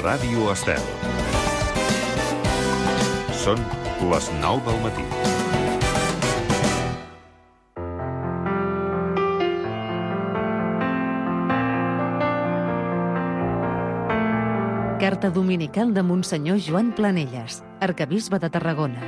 Ràdio Estel. Són les 9 del matí. Carta dominical de Monsenyor Joan Planelles, arquebisbe de Tarragona.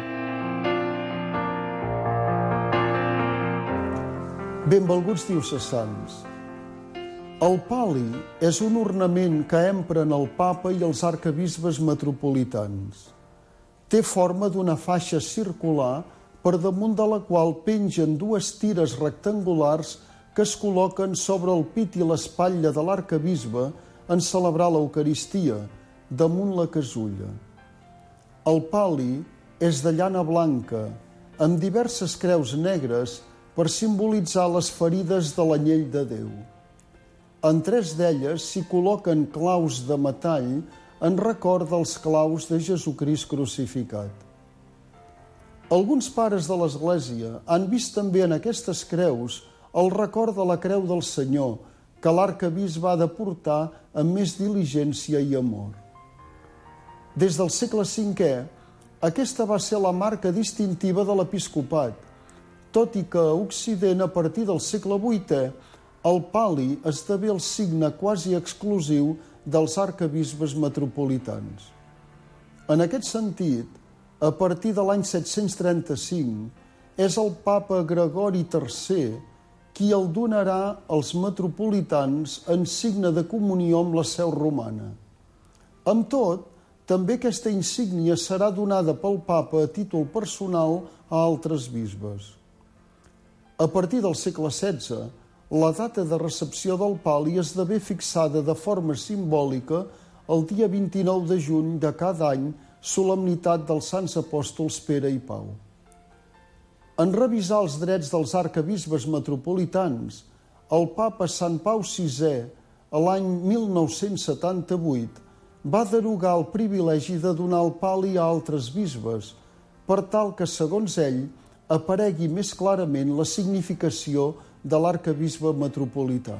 Benvolguts diocesans. El pal·li és un ornament que empren el papa i els arquebisbes metropolitans. Té forma d'una faixa circular per damunt de la qual pengen dues tires rectangulars que es col·loquen sobre el pit i l'espatlla de l'arquebisbe en celebrar l'Eucaristia, damunt la casulla. El pal·li és de llana blanca, amb diverses creus negres per simbolitzar les ferides de l'anyell de Déu. En 3 d'elles s'hi col·loquen claus de metall en record dels claus de Jesucrist crucificat. Alguns pares de l'Església han vist també en aquestes creus el record de la Creu del Senyor, que l'arquebisbe ha de portar amb més diligència i amor. Des del segle V, aquesta va ser la marca distintiva de l'episcopat, tot i que a Occident, a partir del segle VIII, el pal·li esdevé el signe quasi exclusiu dels arquebisbes metropolitans. En aquest sentit, a partir de l'any 735, és el papa Gregori III qui el donarà als metropolitans en signe de comunió amb la seu romana. Amb tot, també aquesta insígnia serà donada pel papa a títol personal a altres bisbes. A partir del segle XVI, la data de recepció del pal·li esdevé fixada de forma simbòlica el dia 29 de juny de cada any, solemnitat dels Sants Apòstols Pere i Pau. En revisar els drets dels arquebisbes metropolitans, el papa Sant Pau VI, a l'any 1978, va derogar el privilegi de donar el pal·li a altres bisbes, per tal que, segons ell, aparegui més clarament la significació de l'arquebisbe metropolità.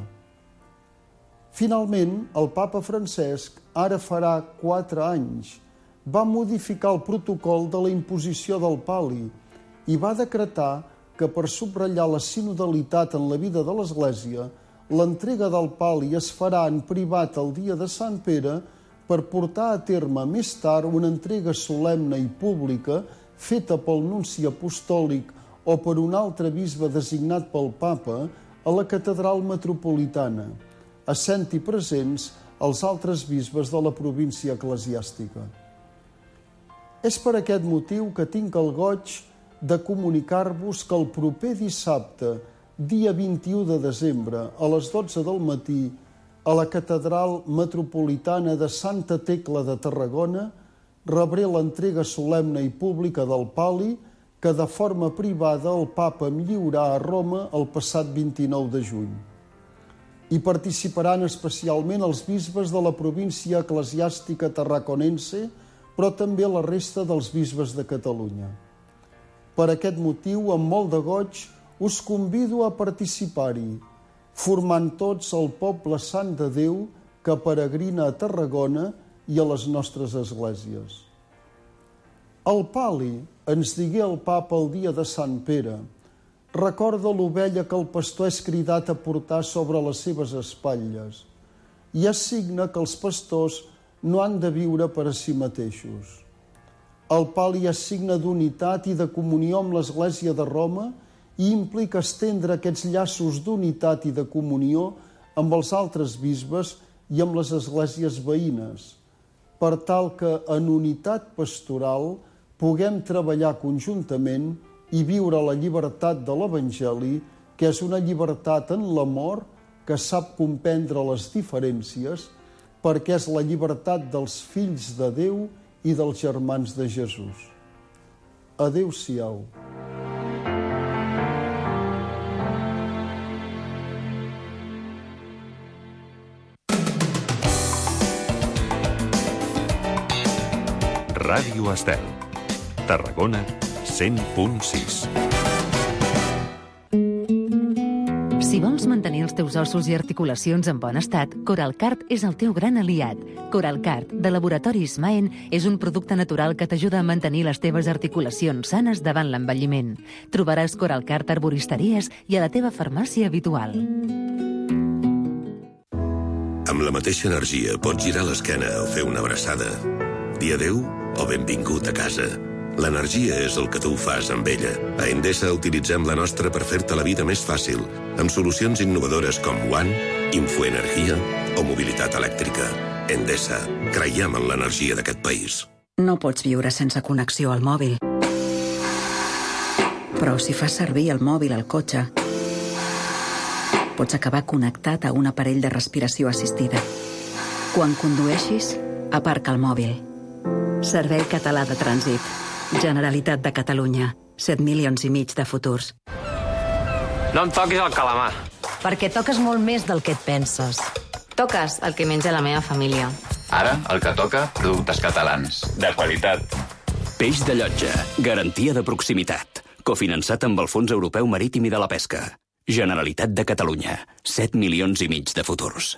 Finalment, el papa Francesc, ara farà 4 anys, va modificar el protocol de la imposició del pal·li i va decretar que, per subratllar la sinodalitat en la vida de l'Església, l'entrega del pal·li es farà en privat el dia de Sant Pere per portar a terme més tard una entrega solemne i pública feta pel nunci apostòlic o per un altre bisbe designat pel papa a la catedral metropolitana, essent-hi presents els altres bisbes de la província eclesiàstica. És per aquest motiu que tinc el goig de comunicar-vos que el proper dissabte, dia 21 de desembre, a les 12 del matí, a la catedral metropolitana de Santa Tecla de Tarragona, rebré l'entrega solemne i pública del pal·li que de forma privada el papa em lliurà a Roma el passat 29 de juny. Hi participaran especialment els bisbes de la província eclesiàstica tarraconense, però també la resta dels bisbes de Catalunya. Per aquest motiu, amb molt de goig, us convido a participar-hi, formant tots el poble sant de Déu que peregrina a Tarragona i a les nostres esglésies. El pal·li, ens digué el papa el dia de Sant Pere, recorda l'ovella que el pastor és cridat a portar sobre les seves espatlles i és signe que els pastors no han de viure per a si mateixos. El pal·li és signe d'unitat i de comunió amb l'Església de Roma i implica estendre aquests llaços d'unitat i de comunió amb els altres bisbes i amb les esglésies veïnes, per tal que en unitat pastoral puguem treballar conjuntament i viure la llibertat de l'Evangeli, que és una llibertat en l'amor que sap comprendre les diferències, perquè és la llibertat dels fills de Déu i dels germans de Jesús. Adéu-siau. Ràdio Estel. Tarragona 100.6. Si Si vols mantenir els teus ossos i articulacions en bon estat, Coralcart és el teu gran aliat. Coralcart, de Laboratoris Maen, és un producte natural que t'ajuda a mantenir les teves articulacions sanes davant l'envelliment. Trobaràs Coralcart a arboristeries i a la teva farmàcia habitual. Amb la mateixa energia pots girar l'esquena o fer una abraçada. Dir adéu o benvingut a casa. L'energia és el que tu fas amb ella. A Endesa utilitzem la nostra per fer-te la vida més fàcil, amb solucions innovadores com One, Infoenergia o mobilitat elèctrica. Endesa. Creiem en l'energia d'aquest país. No pots viure sense connexió al mòbil. Però si fas servir el mòbil al cotxe, pots acabar connectat a un aparell de respiració assistida. Quan condueixis, aparca el mòbil. Servei Català de Trànsit. Generalitat de Catalunya. 7,5 milions de futurs. No em toquis el calamar. Perquè toques molt més del que et penses. Toques el que menja la meva família. Ara, el que toca, productes catalans. De qualitat. Peix de Llotja. Garantia de proximitat. Cofinançat amb el Fons Europeu Marítim i de la Pesca. Generalitat de Catalunya. 7,5 milions de futurs.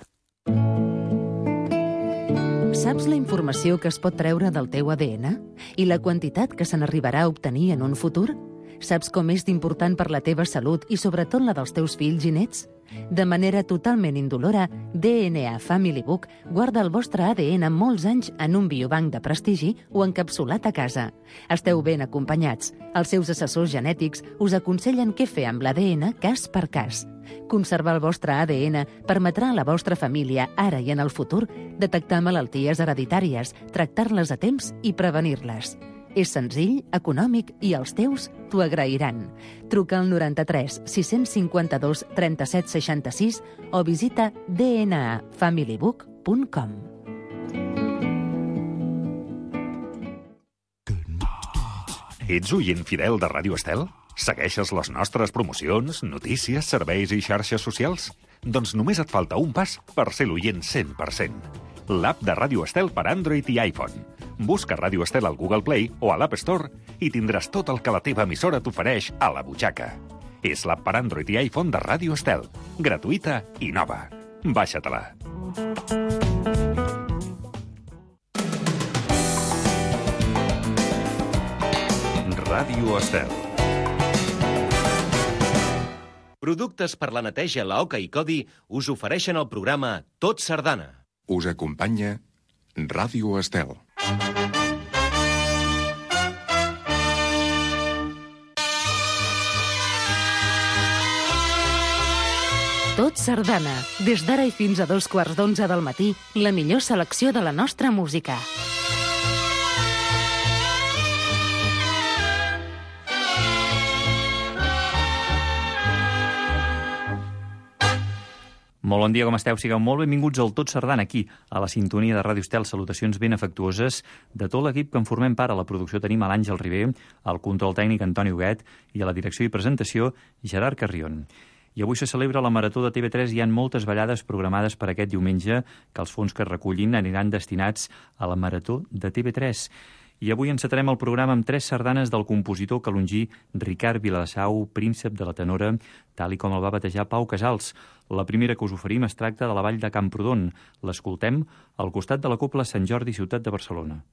Saps la informació que es pot treure del teu ADN? I la quantitat que se n'arribarà a obtenir en un futur? Saps com és d'important per la teva salut i sobretot la dels teus fills i nets? De manera totalment indolora, DNA Family Book guarda el vostre ADN molts anys en un biobanc de prestigi o encapsulat a casa. Esteu ben acompanyats. Els seus assessors genètics us aconsellen què fer amb l'ADN cas per cas. Conservar el vostre ADN permetrà a la vostra família, ara i en el futur, detectar malalties hereditàries, tractar-les a temps i prevenir-les. És senzill, econòmic i els teus t'ho agrairan. Truca al 93 652 37 66 o visita dnafamilybook.com. Ets oient fidel de Ràdio Estel? Segueixes les nostres promocions, notícies, serveis i xarxes socials? Doncs només et falta un pas per ser l'oient 100%. L'app de Ràdio Estel per Android i iPhone. Busca Ràdio Estel al Google Play o a l'App Store i tindràs tot el que la teva emissora t'ofereix a la butxaca. És l'app per Android i iPhone de Ràdio Estel. Gratuïta i nova. Baixa-te-la. Ràdio Estel. Productes per la neteja Laoca i Codi us ofereixen el programa Tot Sardana. Us acompanya Ràdio Estel. Tot Sardana. Des d'ara i fins a 11:15 del matí, la millor selecció de la nostra música. Molt bon dia, com esteu? Sigueu molt benvinguts al Tot Sardana, aquí, a la sintonia de Ràdio Estel. Salutacions ben afectuoses de tot l'equip que en formem part. A la producció tenim a l'Àngel Riber, al control tècnic Antoni Huguet i a la direcció i presentació Gerard Carrion. I avui se celebra la Marató de TV3 i hi ha moltes ballades programades per aquest diumenge que els fons que es recullin aniran destinats a la Marató de TV3. I avui encetarem el programa amb 3 sardanes del compositor calongí Ricard Viladasau, príncep de la tenora, tal i com el va batejar Pau Casals. La primera que us oferim es tracta de la Vall de Camprodon. L'escoltem al costat de la Cobla Sant Jordi, ciutat de Barcelona.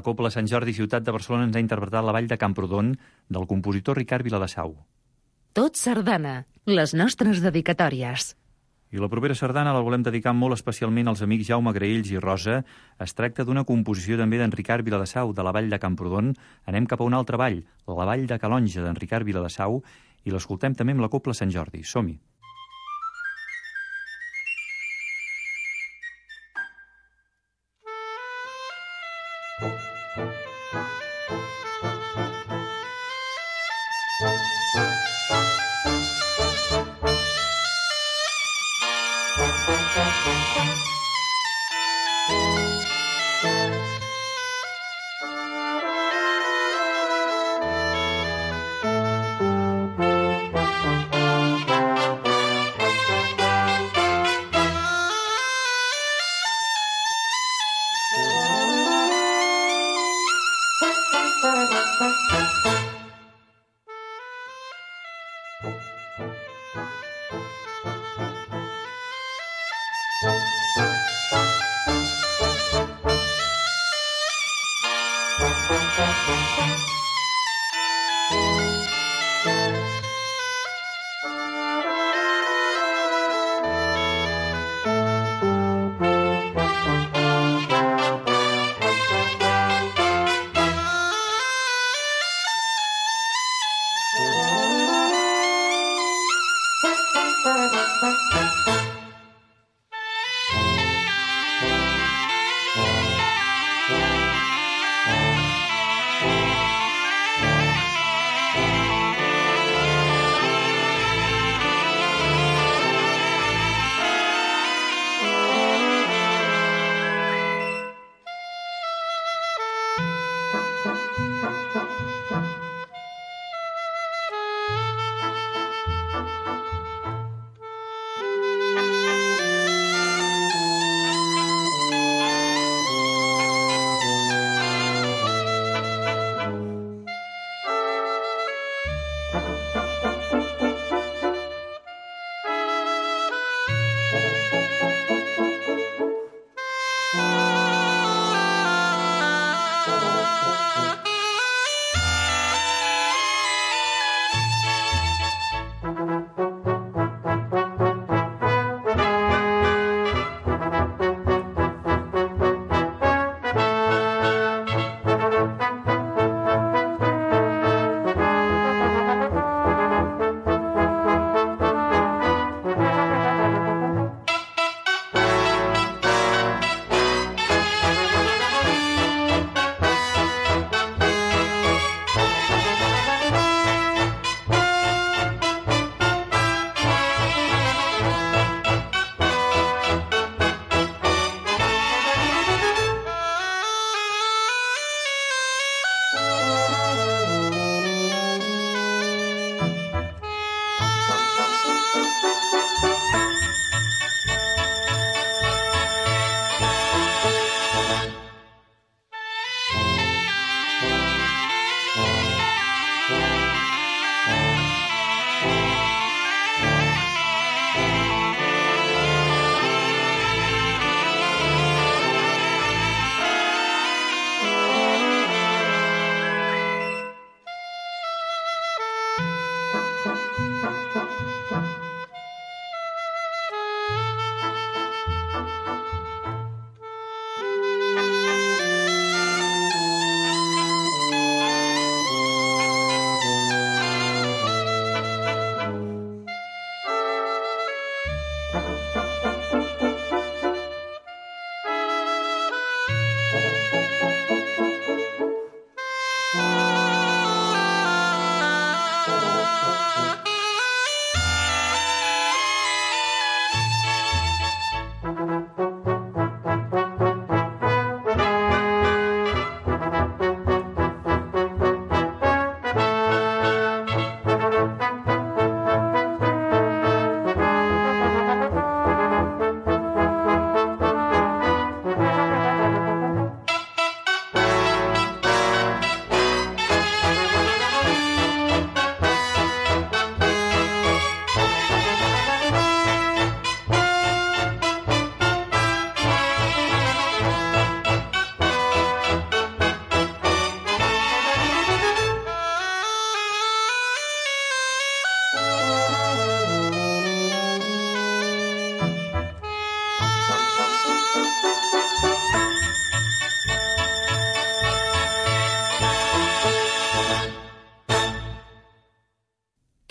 Cobla Sant Jordi Ciutat de Barcelona ens ha interpretat La vall de Camprodon del compositor Ricard Viladesau. Tot sardana, les nostres dedicatòries. I la propera sardana la volem dedicar molt especialment als amics Jaume Graells i Rosa. Es tracta d'una composició també d'en Ricard Viladesau, de la vall de Camprodon. Anem cap a una altra vall, la vall de Calonja, d'en Ricard Viladesau, i l'escoltem també amb la Cobla Sant Jordi. Som-hi!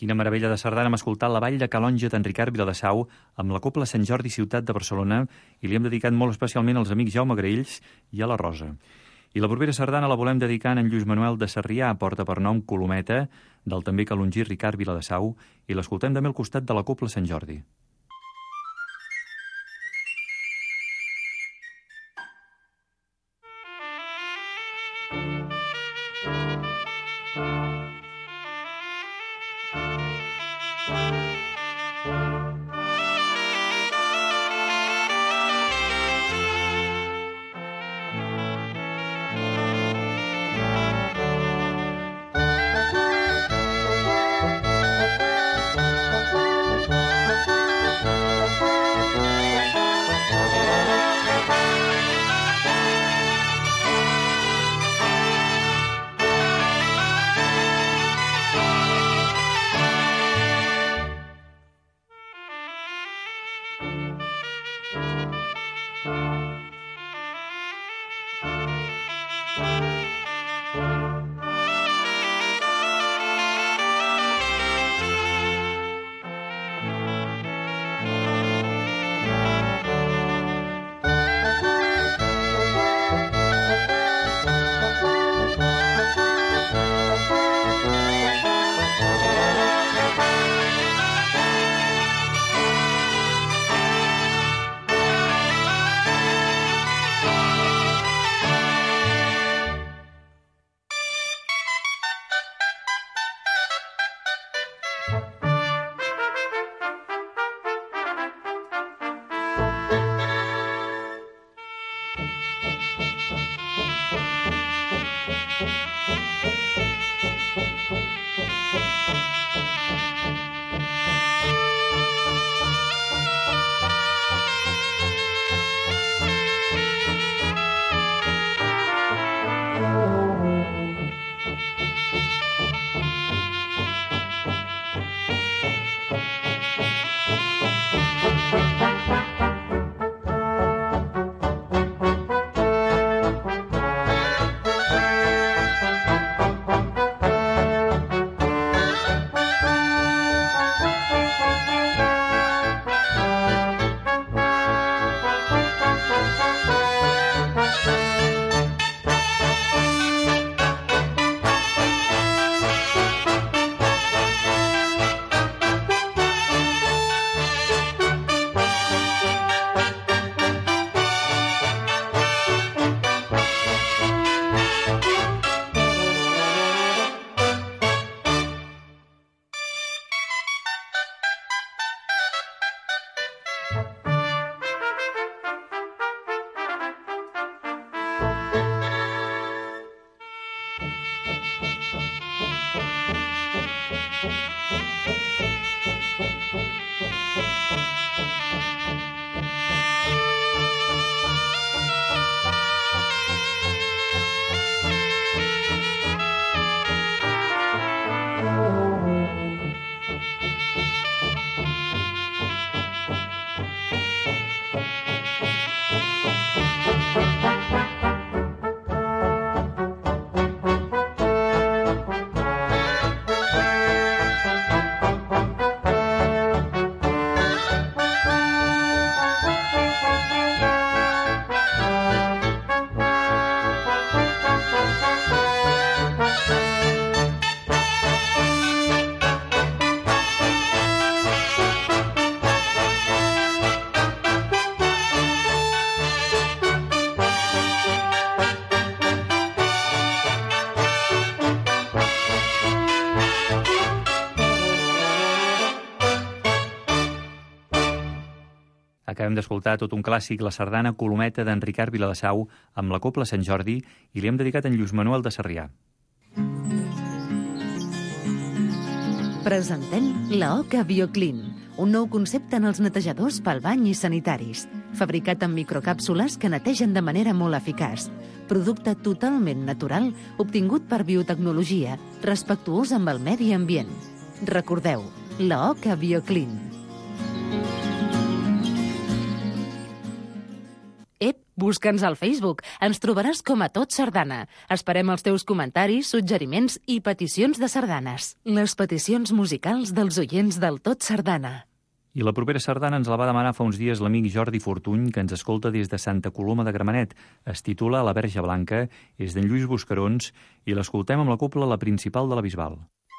Quina meravella de sardana hem escoltat la Vall de Calonge d'en Ricard Viladesau amb la Cobla Sant Jordi Ciutat de Barcelona i li hem dedicat molt especialment als amics Jaume Graells i a la Rosa. I la propera sardana la volem dedicar a en Lluís Manuel de Sarrià, porta per nom Colometa, del també calongí Ricard Viladesau, i l'escoltem també al costat de la Cobla Sant Jordi. Acabem d'escoltar tot un clàssic, la sardana Colometa d'en Ricard Viladesau amb la Cobla Sant Jordi i li hem dedicat a en Lluís Manuel de Sarrià. Presentem la Oca BioClean, un nou concepte en els netejadors pel bany i sanitaris, fabricat amb microcàpsules que netegen de manera molt eficaç. Producte totalment natural, obtingut per biotecnologia, respectuós amb el medi ambient. Recordeu, la Oca BioClean. Ep, Busca'ns al Facebook. Ens trobaràs com a Tot Sardana. Esperem els teus comentaris, suggeriments i peticions de sardanes. Les peticions musicals dels oients del Tot Sardana. I la propera sardana ens la va demanar fa uns dies l'amic Jordi Fortuny, que ens escolta des de Santa Coloma de Gramenet. Es titula La Verge Blanca, és d'en Lluís Buscarons, i l'escoltem amb la cobla La Principal de la Bisbal.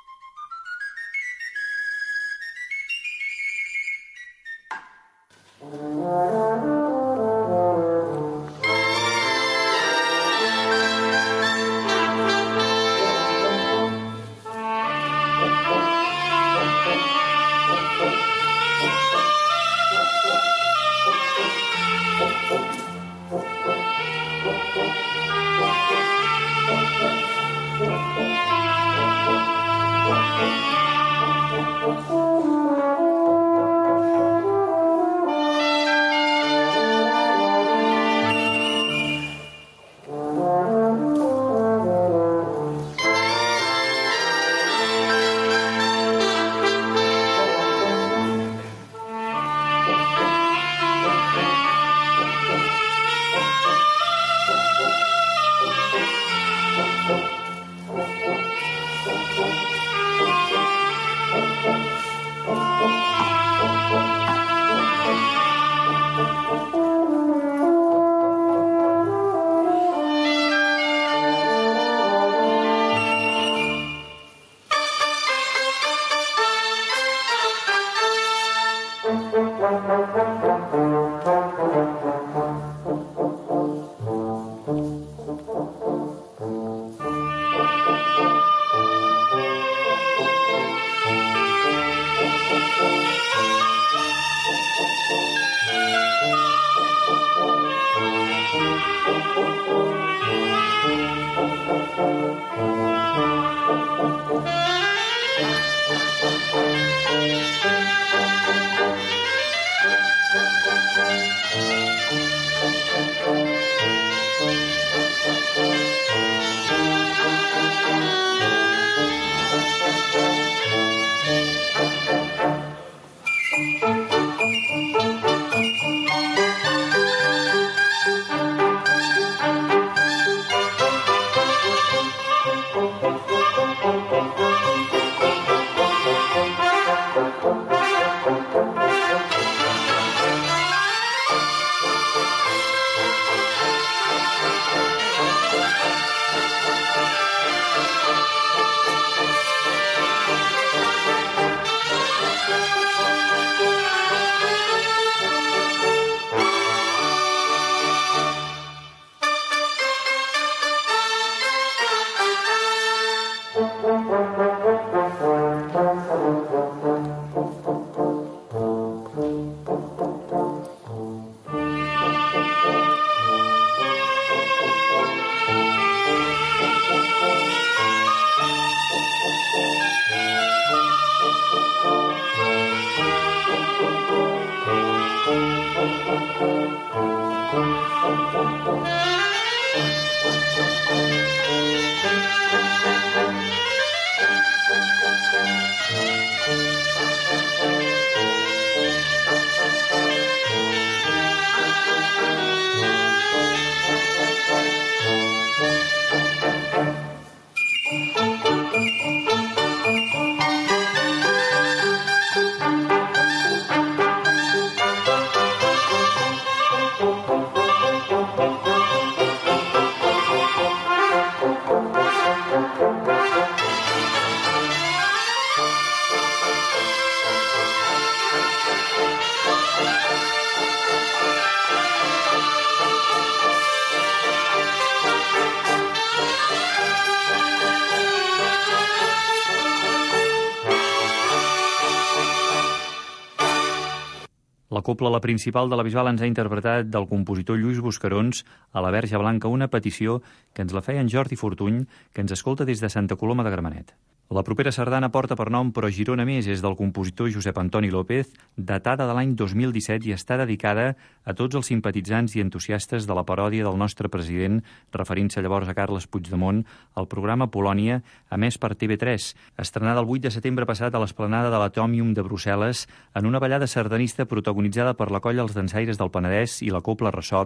La cobla La Principal de la Bisbal ens ha interpretat del compositor Lluís Buscarons a La Verge Blanca, una petició que ens la feia en Jordi Fortuny, que ens escolta des de Santa Coloma de Gramenet. La propera sardana porta per nom Però Girona Més, és del compositor Josep Antoni López, datada de l'any 2017 i està dedicada a tots els simpatitzants i entusiastes de la paròdia del nostre president, referint-se llavors a Carles Puigdemont, al programa Polònia, emès per TV3, estrenada el 8 de setembre passat a l'esplanada de l'Atòmium de Brussel·les, en una ballada sardanista protagonitzada per la colla Els Dansaires del Penedès i la Cobla Ressò,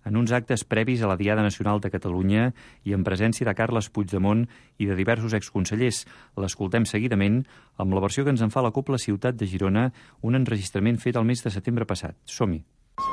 en uns actes previs a la Diada Nacional de Catalunya i en presència de Carles Puigdemont i de diversos exconsellers. L'escoltem seguidament amb la versió que ens en fa la Cobla Ciutat de Girona, un enregistrament fet el mes de setembre passat. Som-hi.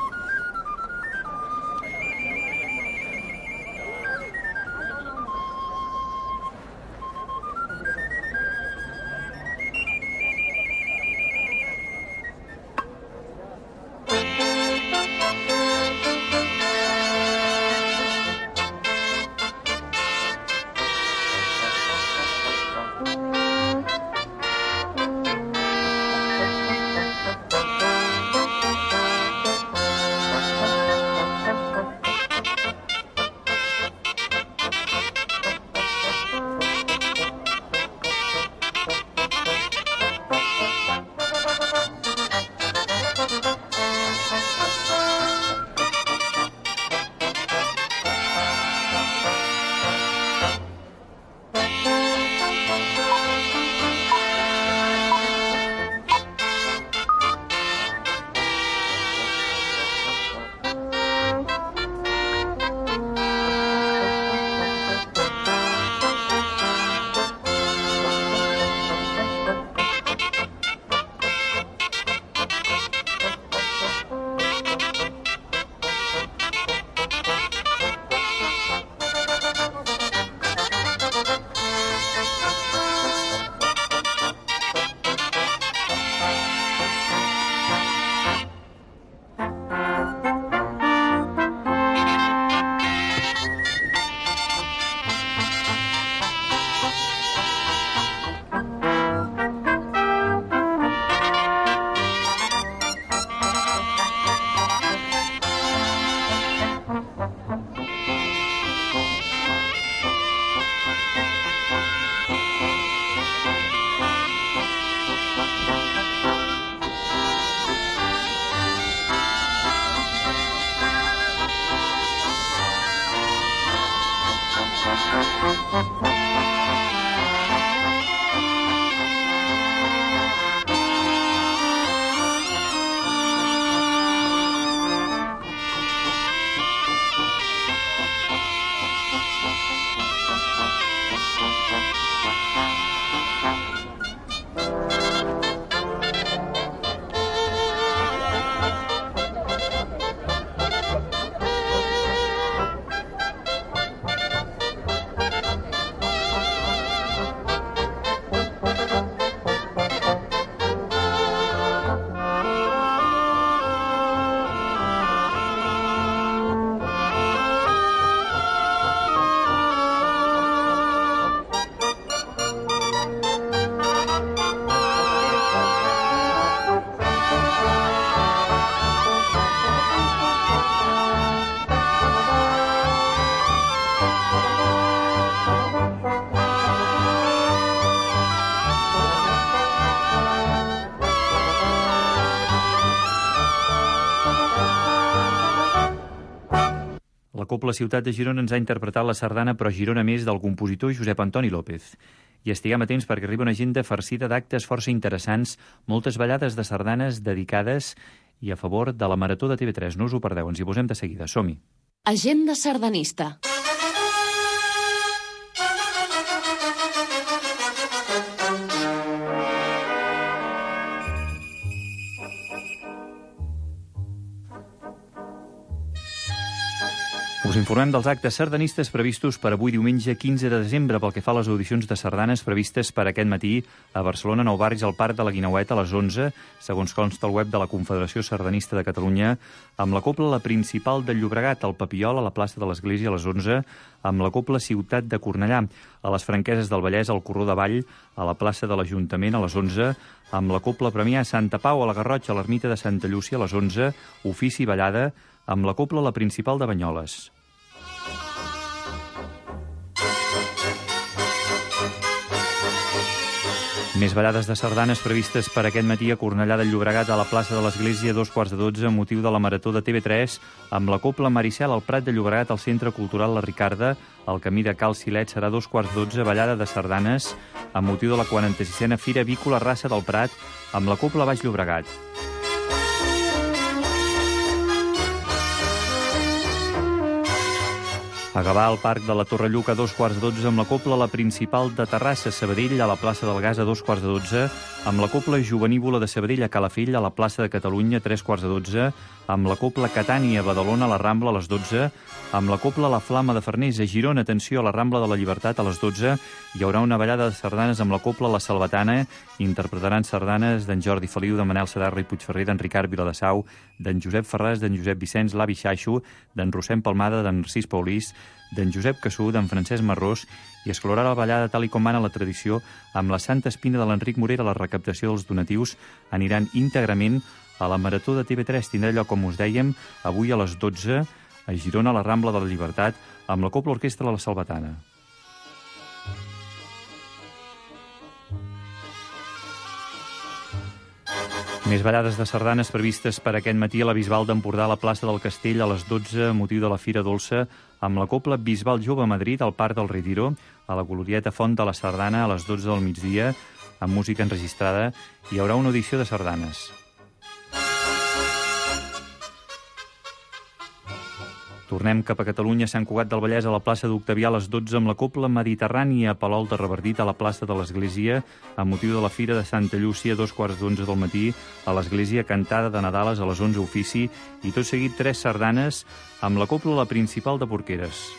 Cobla Ciutat de Girona ens ha interpretat la sardana Però Girona més del compositor Josep Antoni López. I estiguem atents perquè arriba una agenda farcida d'actes força interessants, moltes ballades de sardanes dedicades i a favor de la Marató de TV3. No us ho perdeu, ens hi posem de seguida. Som-hi. Agenda sardanista. Us informem dels actes sardanistes previstos per avui diumenge 15 de desembre pel que fa a les audicions de sardanes previstes per aquest matí a Barcelona, Nou Barris, al Parc de la Guineueta a les 11, segons consta el web de la Confederació Sardanista de Catalunya, amb la Cobla La Principal del Llobregat, al Papiol, a la plaça de l'Església a les 11, amb la Cobla Ciutat de Cornellà, a les Franqueses del Vallès, al Corró de Vall, a la plaça de l'Ajuntament a les 11, amb la Cobla Premià a Santa Pau, a la Garrotxa, a l'Ermita de Santa Llúcia a les 11, ofici i ballada, amb la Cobla La Principal de Banyoles. Més ballades de sardanes previstes per aquest matí a Cornellà del Llobregat a la plaça de l'Església a 2:15 amb motiu de la Marató de TV3 amb la Cobla Maricel al Prat de Llobregat al Centre Cultural La Ricarda. Al camí de Cal Silet serà 2:12 ballada de sardanes amb motiu de la 46a Fira Avícola Raça del Prat amb la Cobla Baix Llobregat. A Gavà, al Parc de la Torre Lluc, a 2:15 amb la Cobla La Principal de Terrassa, Sabadell, a la plaça del Gas a 2:12, amb la Cobla Jovenívola de Sabadell a Calafell, a la plaça de Catalunya a 3:12, amb la Cobla Catània a Badalona a la Rambla a les 12, amb la Cobla La Flama de Farners a Girona, atenció, a la Rambla de la Llibertat a les 12, hi haurà una ballada de sardanes amb la Cobla La Salvatana, interpretaran sardanes d'en Jordi Feliu, de Manel Sadarra i Puigferrer, d'en Ricard Viladasau, d'en Josep Ferràs, d'en Josep Vicenç, l'Avi Xaixo, d'en Rossem Palmada, d'en Narcís Paulís, d'en Josep Cassú, d'en Francesc Marrós, i es clorarà la ballada tal i com mana la tradició amb la Santa Espina de l'Enric Morera. La recaptació dels donatius aniran íntegrament a la Marató de TV3. Tindrà lloc, com us dèiem, avui a les 12 a Girona, a la Rambla de la Llibertat, amb la Cobla Orquestra La Salvatana. Més ballades de sardanes previstes per aquest matí a la Bisbal d'Empordà, a la plaça del Castell, a les 12, motiu de la Fira Dolça, amb la Cobla Bisbal Jove a Madrid, al Parc del Retiro, a la Glorieta Font de la Sardana, a les 12 del migdia, amb música enregistrada. Hi haurà una audició de sardanes. Tornem cap a Catalunya, Sant Cugat del Vallès, a la plaça d'Octavià, a les 12, amb la Cobla Mediterrània, a Palol de Revardit, a la plaça de l'Església, amb motiu de la Fira de Santa Llúcia, 2:15 del matí, a l'Església, cantada de Nadales a les 11, ofici, i tot seguit 3 sardanes amb la Cobla La Principal de Porqueres.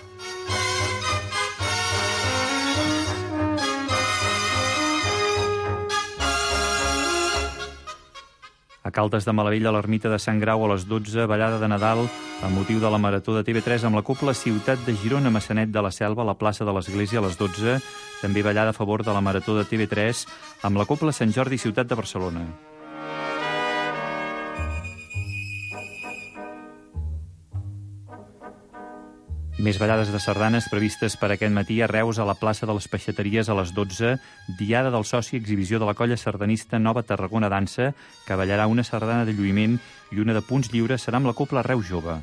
A Caldes de Malavella, a l'Ermita de Sant Grau, a les 12, ballada de Nadal, amb motiu de la Marató de TV3, amb la Cobla Ciutat de Girona, Massanet de la Selva, a la plaça de l'Església, a les 12, també ballada a favor de la Marató de TV3, amb la Cobla Sant Jordi, Ciutat de Barcelona. Més ballades de sardanes previstes per aquest matí a Reus, a la plaça de les Peixateries, a les 12, diada del soci, exhibició de la colla sardanista Nova Tarragona Dansa, que ballarà una sardana de lluïment i una de punts lliures, serà amb la Cobla Reus Jove.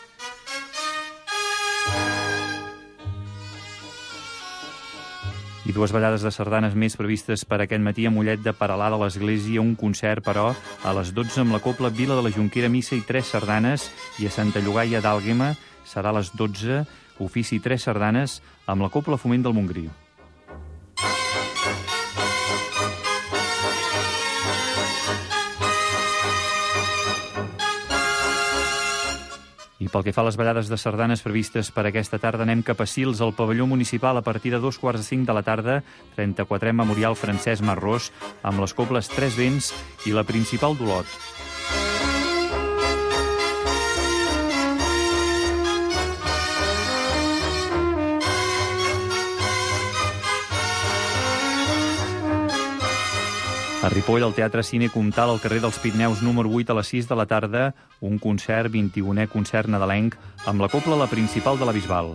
I 2 ballades de sardanes més previstes per aquest matí a Mollet de Peralada, a l'Església, un concert, però, a les 12 amb la Cobla Vila de la Jonquera, missa i 3 sardanes, i a Santa Llogaia d'Àlguema serà a les 12, ofici 3 sardanes, amb la Cobla Foment del Montgrí. I pel que fa a les ballades de sardanes previstes per aquesta tarda, anem cap a Sils, al pavelló municipal, a partir de 2:45 de la tarda, 34è Memorial Francesc Marrós, amb les Cobles 3 Vents i la Principal d'Olot. A Ripoll, al Teatre Cine Comtal, al carrer dels Pirineus número 8, a les 6 de la tarda, un concert, 21è concert nadalenc, amb la Cobla La Principal de la Bisbal.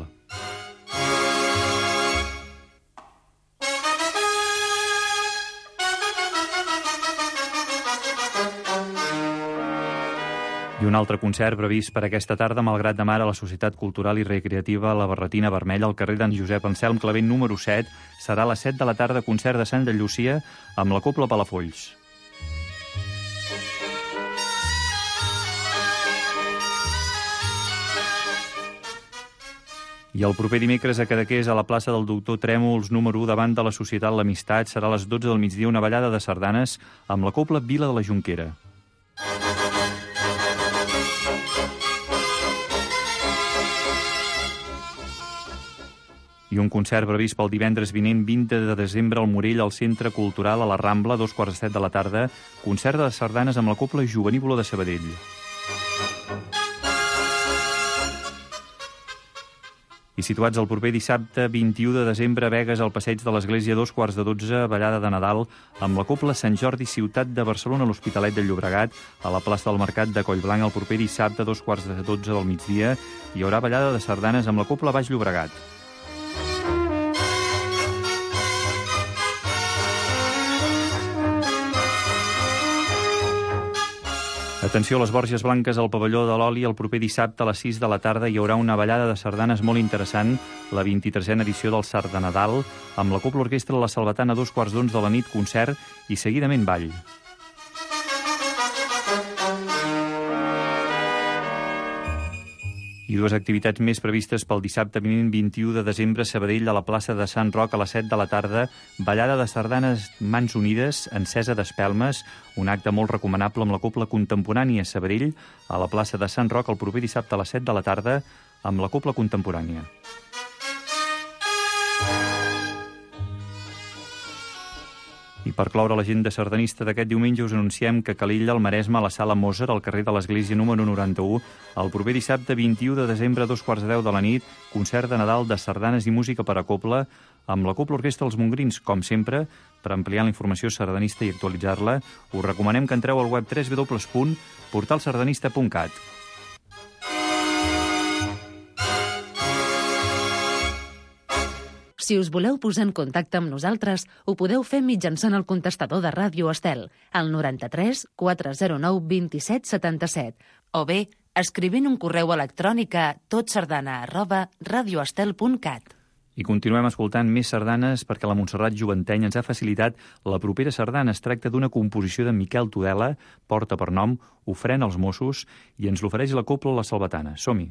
I un altre concert previst per aquesta tarda, Malgrat de Mar, a la Societat Cultural i Recreativa La Barretina Vermella, al carrer d'en Josep Anselm Clavent número 7, serà a les 7 de la tarda, concert de Santa Llúcia amb la Cobla Palafolls. I el proper dimecres a Cadaqués, a la plaça del Doctor Trèmols número 1, davant de la Societat L'Amistat, serà a les 12 del migdia una ballada de sardanes amb la Cobla Vila de la Jonquera. I un concert previst pel divendres vinent, 20 de desembre, al Morell, al Centre Cultural, a la Rambla, 2:15 de la tarda, concert de sardanes amb la Cobla Jovenívola de Sabadell. I situats el proper dissabte, 21 de desembre, a Begues, al passeig de l'Església, 2:15, ballada de Nadal, amb la Cobla Sant Jordi, Ciutat de Barcelona, a l'Hospitalet de Llobregat, a la plaça del Mercat de Collblanc, el proper dissabte, 2:12 del migdia, hi haurà ballada de sardanes amb la Cobla Baix Llobregat. Atenció a les Borges Blanques, al pavelló de l'Oli, el proper dissabte a les 6 de la tarda hi haurà una ballada de sardanes molt interessant, la 23a edició del Sardanadal, amb la Cobla Orquestra La Salvatana, 2:15 de la nit, concert i seguidament ball. I dues activitats més previstes pel dissabte vinent 21 de desembre a Sabadell, a la plaça de Sant Roc a les 7 de la tarda, ballada de sardanes Mans Unides, encesa d'espelmes, un acte molt recomanable amb la Cobla Contemporània a Sabadell, a la plaça de Sant Roc el proper dissabte a les 7 de la tarda, amb la Cobla Contemporània. I per cloure l'agenda sardanista d'aquest diumenge us anunciem que a Calella, al Maresme, a la Sala Mozart, al carrer de l'Església número 91, el proper dissabte 21 de desembre a 2:15 de la nit, concert de Nadal de sardanes i música per a cobla, amb la Cobla Orquestra Els Montgrins, com sempre. Per ampliar la informació sardanista i actualitzar-la, us recomanem que entreu al web www.portalsardanista.cat. Si us voleu posar en contacte amb nosaltres, ho podeu fer mitjançant el contestador de Ràdio Estel, al 93 409 27 77, o bé escrivint un correu electrònic a totsardana@radioestel.cat. I continuem escoltant més sardanes perquè la Montserrat Joventeny ens ha facilitat la propera sardana. Es tracta d'una composició de Miquel Tudela, porta per nom Ofrena als Mossos, i ens l'ofereix la Cobla La Salvatana. Som-hi!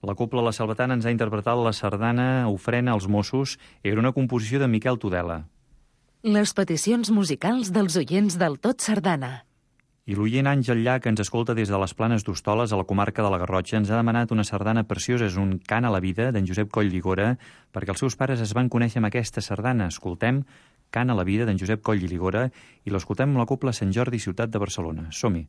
La Cobla La Selvatana ens ha interpretat la sardana Ofrena als Mossos. Era una composició de Miquel Tudela. Les peticions musicals dels oients del Tot Sardana. I l'oient Àngel Llach, que ens escolta des de les Planes d'Hostoles, a la comarca de la Garrotxa, ens ha demanat una sardana preciosa, és un cant a la vida, d'en Josep Coll Lligora, perquè els seus pares es van conèixer amb aquesta sardana. Escoltem Cant a la vida, d'en Josep Coll Lligora, i l'escoltem amb la Cobla Sant Jordi, ciutat de Barcelona. Som-hi!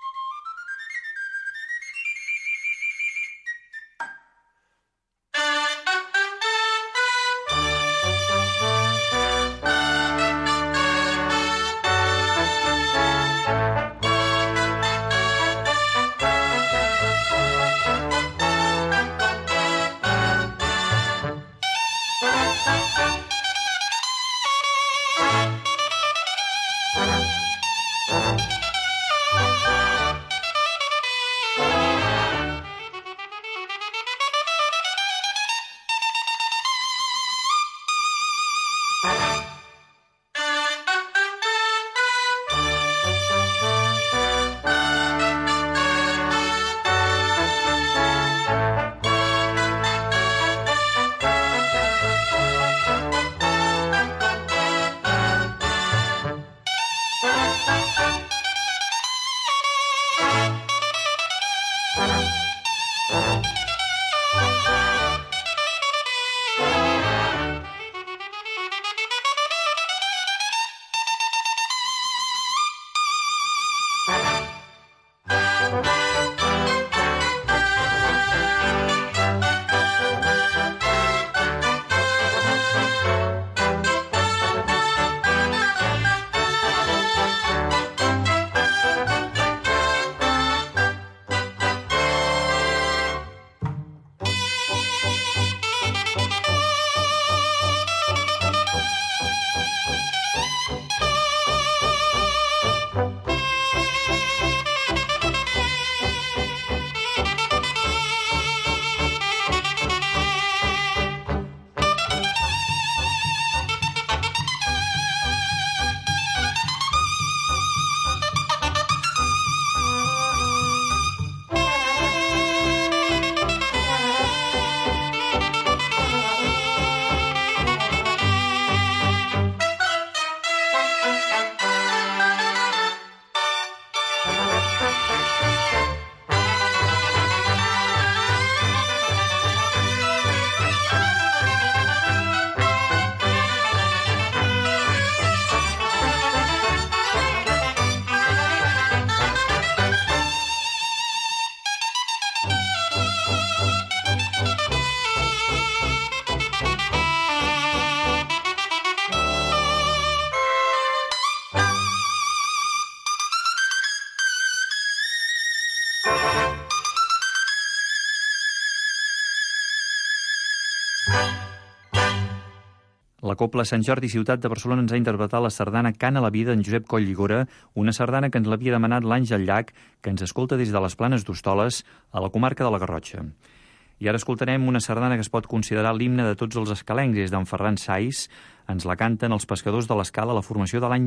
La Cobla Sant Jordi, ciutat de Barcelona, ens ha interpretat la sardana Cant a la vida en Josep Coll Lligora, una sardana que ens l'havia demanat l'Àngel Llach, que ens escolta des de les Planes d'Hostoles, a la comarca de la Garrotxa. I ara escoltarem una sardana que es pot considerar l'himne de tots els escalencs, és d'en Ferran Sais. Ens la canten els pescadors de l'Escala, la formació de l'any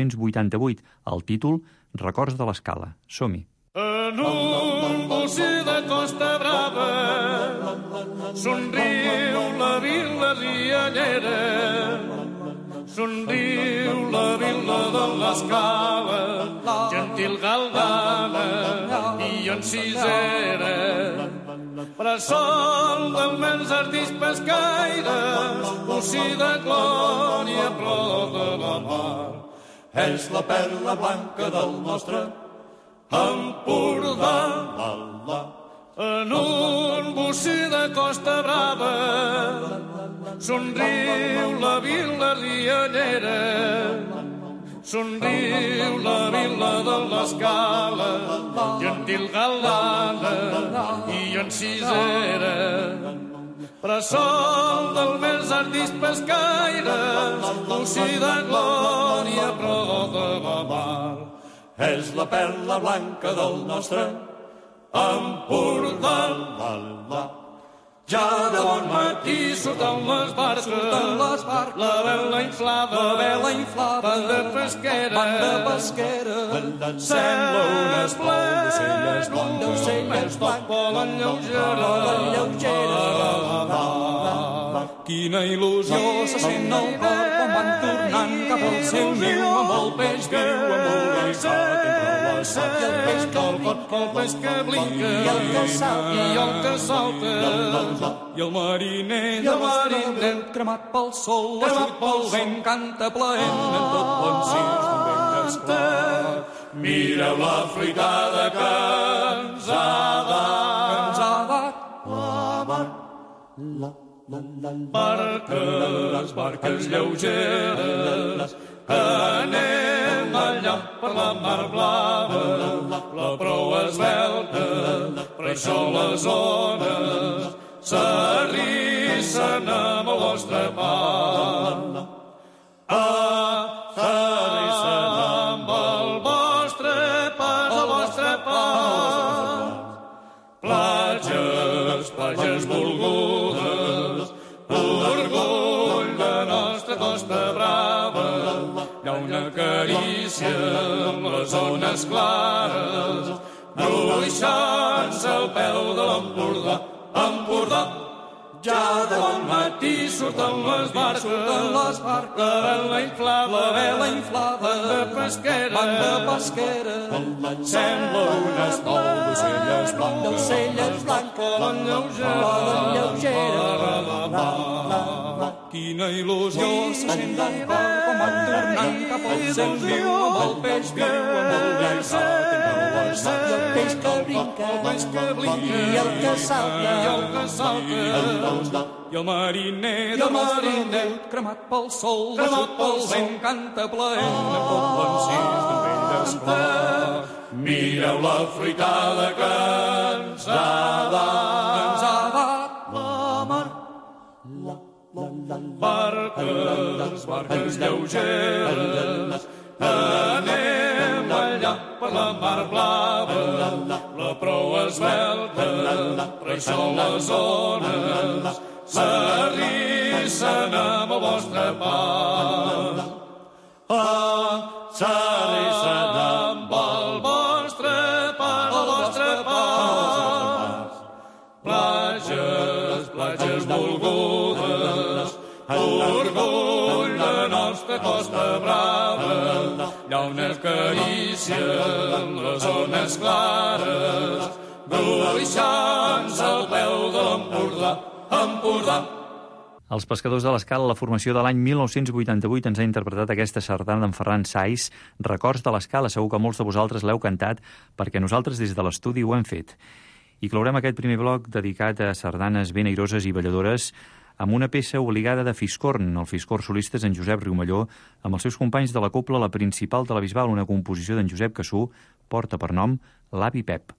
1988. El títol, Records de l'Escala. Som-hi. En un bocí de Costa Brava somriu la vila riallera, somriu la vila de l'Escala, gentil Galdana i Encisera, bressol del mens artís pescaires, bocí de glòria plor de la mar. És la perla blanca del nostre Empordà. En un bocí de Costa Brava somriu la vila riallera, somriu la vila de l'Escala, gentil Galdana i Encisera, bressol del més artís pescaires, bocí de glòria prou de la mar. És la perla blanca del nostre Empordà. Ja de bon matí surten les barques, la vela inflada, banda pesquera, sembla un esplou d'ocelles blancs, tot volen lleugera. Quina il·lusió se sent al cor quan van tornant cap al seu niu amb el peix viu embolicat entre la sap i el peix que blinca i el que salta i el mariner cremat pel sol, eixut pel vent, canta plaent en tot l'encís d'un vell esclar. Mireu la fruitada que ens ha dat la barques lleugeres, que anem allà per la mar blava, la proa esvelta, per això les ones s'arrissen amb el vostre pas. S'arrissen amb el vostre pas. Platges volgudes, orgull de nostra costa brava, hi ha una carícia amb les ones clares, bruixant-se al peu de l'Empordà. Ja de bon matí surten les barques, la vela inflada, banda pesquera, sembla un estou d'ocelles blancs, volen lleugera. Quina il·lusió se sent al cor quan van tornant cap al seu niu amb el peix viu embolicat entre la sap i el peix que brinca i el que salta i el mariner cremat pel sol, eixut pel vent, canta plaent en tot l'encís d'un vell esclar. Mireu la fruitada que ens ha dat la mar. Barques lleugeres, anem allà per la mar blava, la proa esvelta, per això les ones s'arrissen amb el vostre pas. S'arrissen amb el vostre pas. Platges volgudes, orgull de nostra costa brava, hi ha una carícia amb les ones clares, bruixant-se al peu de l'Empordà. Els pescadors de l'Escala, la formació de l'any 1988, ens ha interpretat aquesta sardana d'en Ferran Sais, Records de l'Escala. Segur que molts de vosaltres l'heu cantat, perquè nosaltres des de l'estudi ho hem fet. I clourem aquest primer bloc dedicat a sardanes ben airoses i balladores amb una peça obligada de Fiscorn, el Fiscorn solistes en Josep Riumelló, amb els seus companys de la cobla La Principal de la Bisbal, una composició d'en Josep Cassú, porta per nom l'Avi Pep.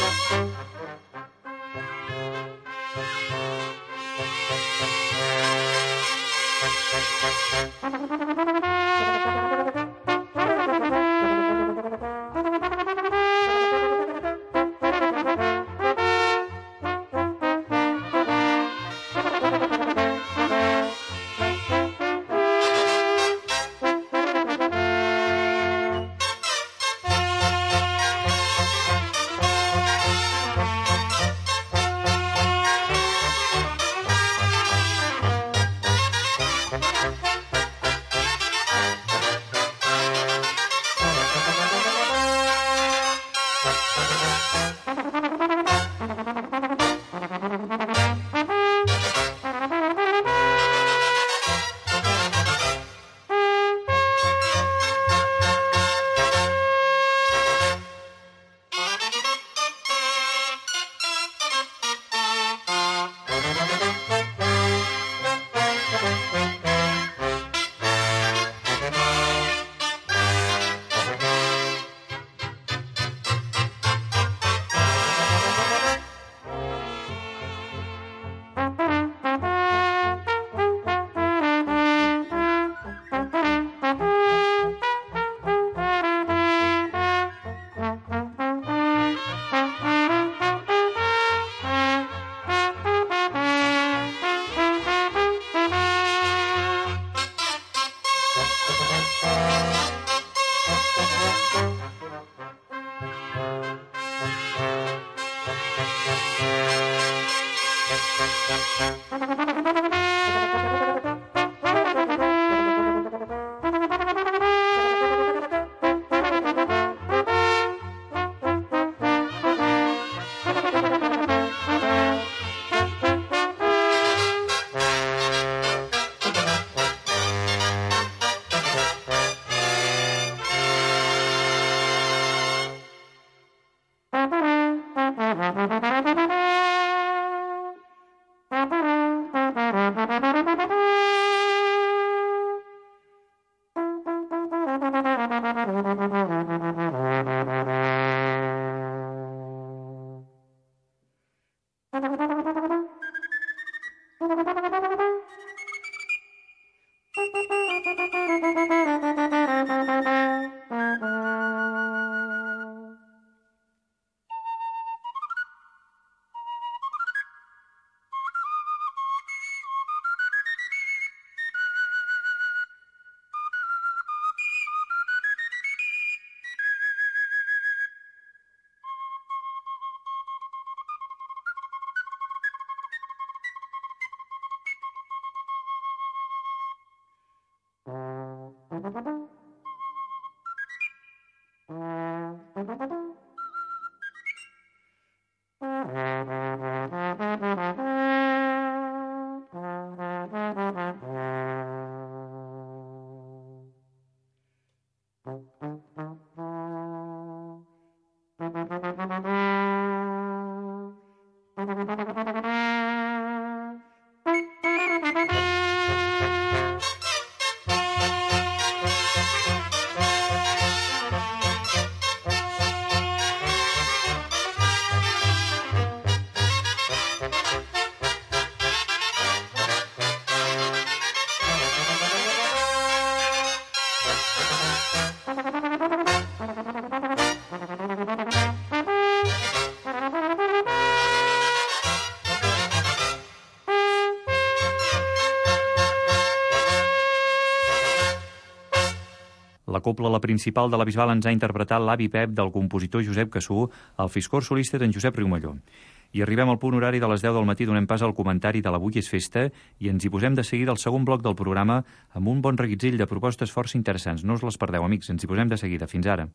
La copla, la principal de la Bisbal, ens ha interpretat l'Avi Pep del compositor Josep Cassú, el fiscor solista d'en Josep Riumelló. I arribem al punt horari de les 10 del matí, donem pas al comentari de l'Avui és festa i ens hi posem de seguida al segon bloc del programa amb un bon reguitzell de propostes força interessants. No us les perdeu, amics, ens hi posem de seguida. Fins ara.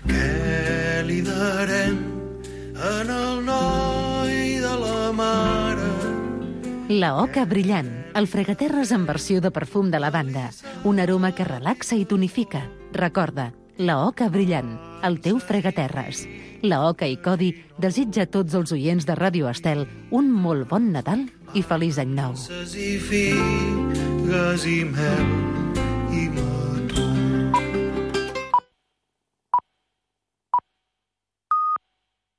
Què li darem en el noi de la mare? La Oca Brillant, el fregaterres en versió de perfum de lavanda. Un aroma que relaxa i tonifica. Recorda, la Oca Brillant, el teu fregaterres. La Oca i Codi desitja a tots els oients de Ràdio Estel un molt bon Nadal i feliç any nou. I figues i mel i